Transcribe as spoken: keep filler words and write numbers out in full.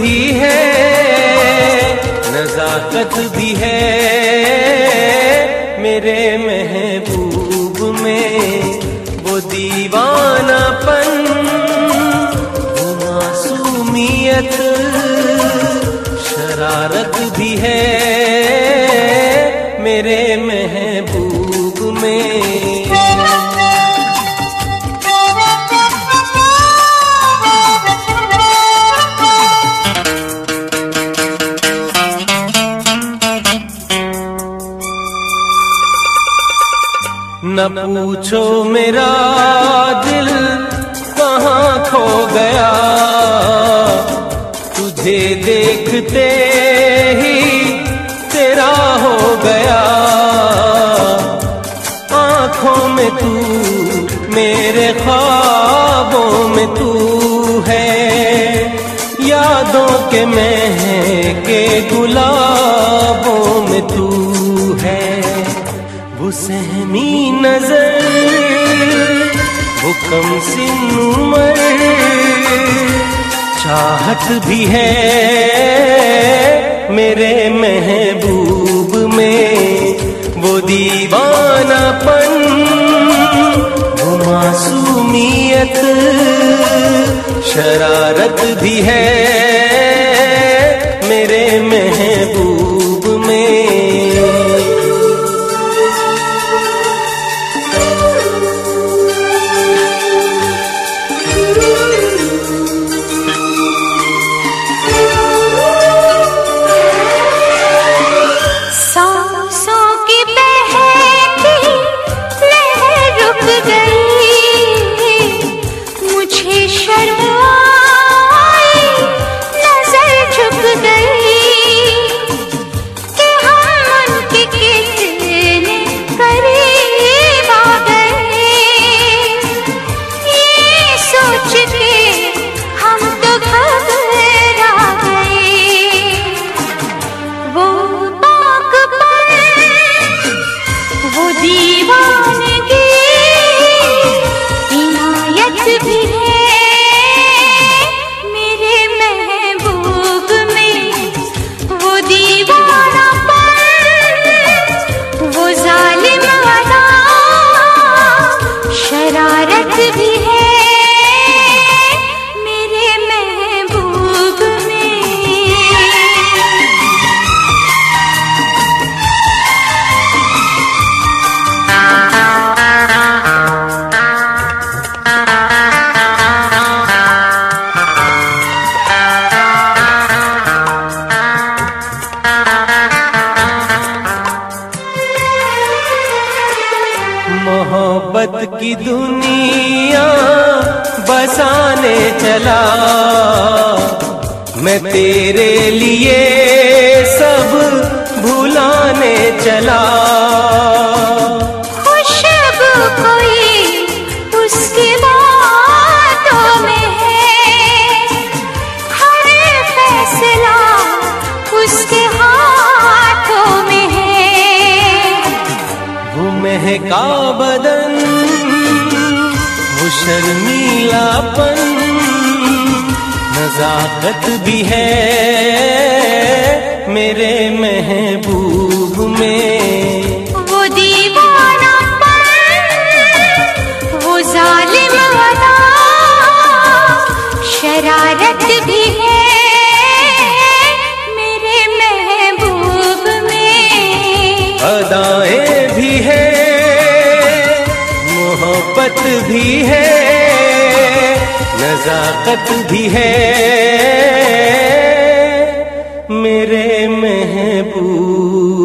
भी है, नजाकत भी है मेरे महबूब में। वो दीवानापन, वो मासूमियत, शरारत भी है मेरे महबूब में। न पूछो मेरा दिल कहाँ खो गया, तुझे देखते ही तेरा हो गया। आँखों में तू, मेरे ख्वाबों में तू है, यादों के महके गुलाबों में तू है। वो सहमी नजर, वो कम सिन उम्र, चाहत भी है मेरे महबूब में। वो दीवानापन, वो मासूमियत, शरारत भी है मेरे महबूब में। मोहब्बत की दुनिया बसाने चला, मैं तेरे लिए सब भुलाने चला। खुशबू कोई उसकी बातों में है, हर फैसला उसके हाथों में है। वो महका बदन, वो शर्मीलापन, नजाकत भी है मेरे महबूब में। वो दीवानापन, वो जालिम अदा, शरारत भी है मेरे महबूब में। अदाएं भी है, मोहब्बत भी है, नजाकत भी है मेरे महबूब।